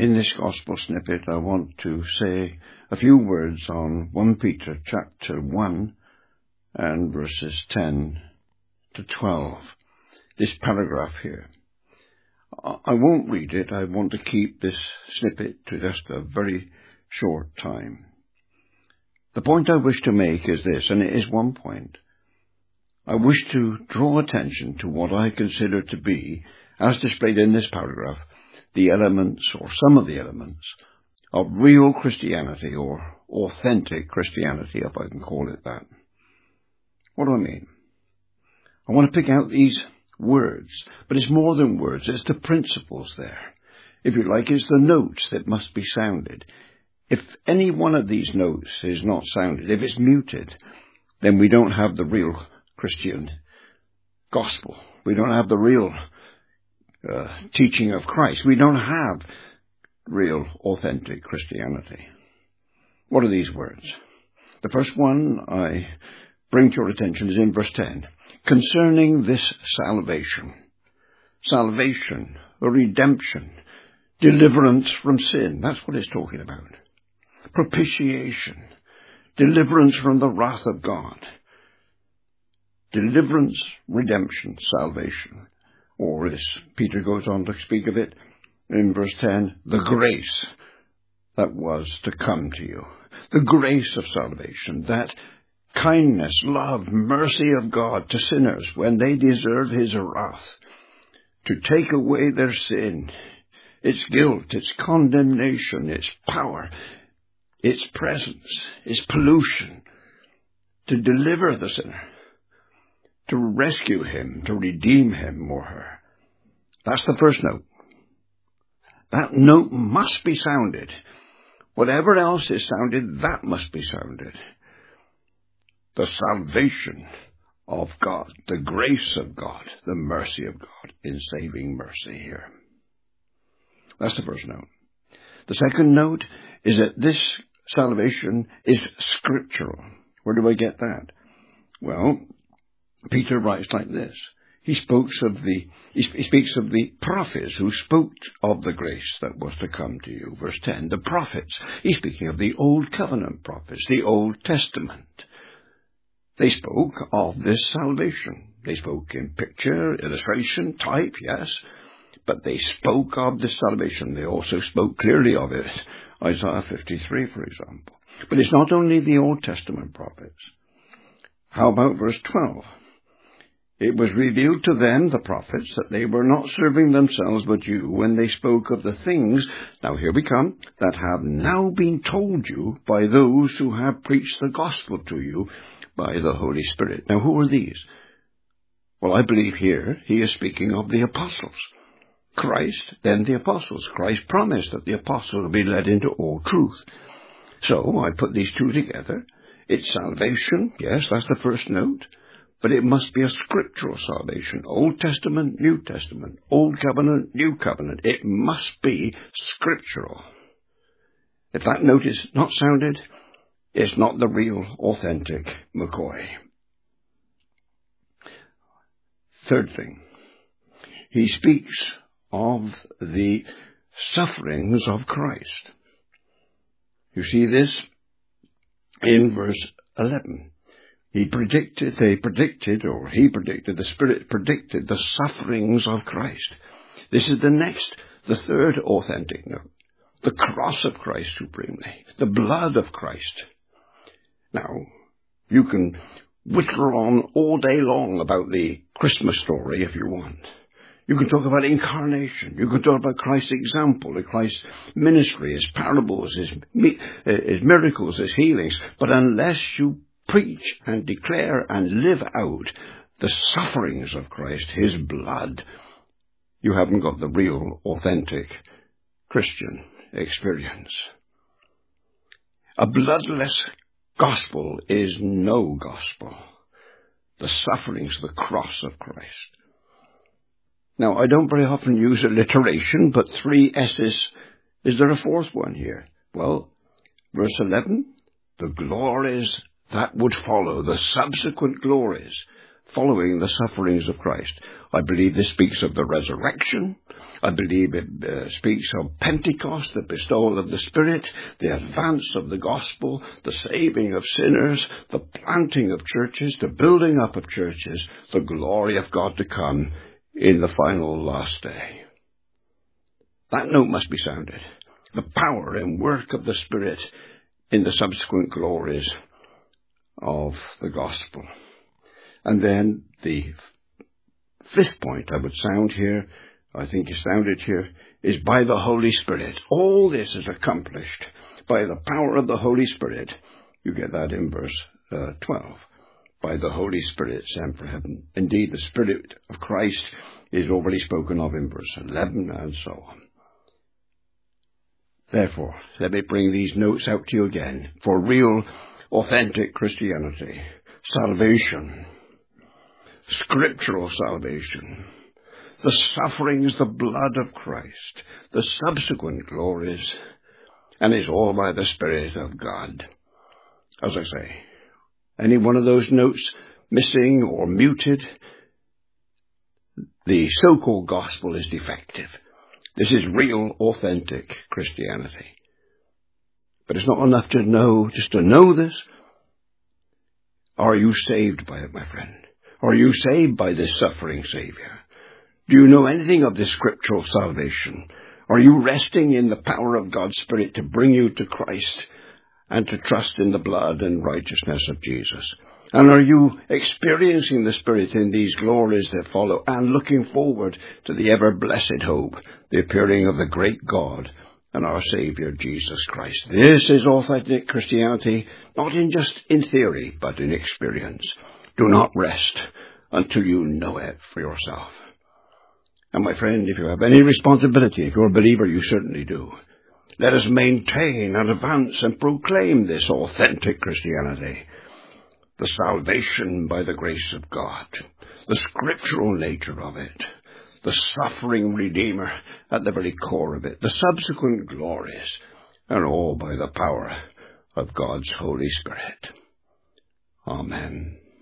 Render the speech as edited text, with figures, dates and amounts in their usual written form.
In this gospel snippet, I want to say a few words on 1 Peter chapter 1 and verses 10 to 12. This paragraph here. I won't read it. I want to keep this snippet to just a very short time. The point I wish to make is this, and it is one point. I wish to draw attention to what I consider to be, as displayed in this paragraph, the elements, or some of the elements, of real Christianity, or authentic Christianity, if I can call it that. What do I mean? I want to pick out these words, but it's more than words, it's the principles there. If you like, it's the notes that must be sounded. If any one of these notes is not sounded, if it's muted, then we don't have the real Christian gospel. We don't have the real teaching of Christ. We don't have real, authentic Christianity. What are these words? The first one I bring to your attention is in verse 10. Concerning this salvation, redemption, deliverance from sin. That's what it's talking about. Propitiation, deliverance from the wrath of God. Deliverance, redemption, salvation. Or as Peter goes on to speak of it in verse 10, the grace that was to come to you. The grace of salvation, that kindness, love, mercy of God to sinners when they deserve his wrath, to take away their sin, its guilt, its condemnation, its power, its presence, its pollution, to deliver the sinner, to rescue him, to redeem him or her. That's the first note. That note must be sounded. Whatever else is sounded, that must be sounded. The salvation of God, the grace of God, the mercy of God in saving mercy here. That's the first note. The second note is that this salvation is scriptural. Where do I get that? Well, Peter writes like this. He speaks of the prophets who spoke of the grace that was to come to you. Verse 10, the prophets. He's speaking of the Old Covenant prophets, the Old Testament. They spoke of this salvation. They spoke in picture, illustration, type, yes, but they spoke of this salvation. They also spoke clearly of it. Isaiah 53, for example. But it's not only the Old Testament prophets. How about verse 12? It was revealed to them, the prophets, that they were not serving themselves but you when they spoke of the things, now here we come, that have now been told you by those who have preached the gospel to you by the Holy Spirit. Now who are these? Well, I believe here he is speaking of the apostles. Christ, then the apostles. Christ promised that the apostles would be led into all truth. So I put these two together. It's salvation, yes, that's the first note. But it must be a scriptural salvation. Old Testament, New Testament. Old Covenant, New Covenant. It must be scriptural. If that note is not sounded, it's not the real, authentic McCoy. Third thing. He speaks of the sufferings of Christ. You see this in verse 11. The Spirit predicted the sufferings of Christ. This is the third authentic note. The cross of Christ supremely. The blood of Christ. Now, you can whitter on all day long about the Christmas story if you want. You can talk about incarnation. You can talk about Christ's example, Christ's ministry, his parables, his miracles, his healings. But unless you preach and declare and live out the sufferings of Christ, his blood, you haven't got the real, authentic Christian experience. A bloodless gospel is no gospel. The sufferings, the cross of Christ. Now, I don't very often use alliteration, but 3 S's. Is there a fourth one here? Well, verse 11, the glories that would follow, the subsequent glories following the sufferings of Christ. I believe this speaks of the resurrection. I believe it speaks of Pentecost, the bestowal of the Spirit, the advance of the gospel, the saving of sinners, the planting of churches, the building up of churches, the glory of God to come in the final last day. That note must be sounded. The power and work of the Spirit in the subsequent glories of the gospel. And then the fifth point I would sound here, I think is sounded here, is by the Holy Spirit. All this is accomplished by the power of the Holy Spirit. You get that in verse 12. By the Holy Spirit sent from heaven. Indeed, the Spirit of Christ is already spoken of in verse 11 and so on. Therefore, let me bring these notes out to you again. For real, authentic Christianity, salvation, scriptural salvation, the sufferings, the blood of Christ, the subsequent glories, and it's all by the Spirit of God. As I say, any one of those notes missing or muted, the so-called gospel is defective. This is real, authentic Christianity. But it's not enough to know, just to know this. Are you saved by it, my friend? Are you saved by this suffering Savior? Do you know anything of this scriptural salvation? Are you resting in the power of God's Spirit to bring you to Christ and to trust in the blood and righteousness of Jesus? And are you experiencing the Spirit in these glories that follow and looking forward to the ever-blessed hope, the appearing of the great God and our Savior, Jesus Christ? This is authentic Christianity, not just in theory, but in experience. Do not rest until you know it for yourself. And my friend, if you have any responsibility, if you're a believer, you certainly do. Let us maintain and advance and proclaim this authentic Christianity. The salvation by the grace of God, the scriptural nature of it, the suffering Redeemer at the very core of it, the subsequent glories, and all by the power of God's Holy Spirit. Amen.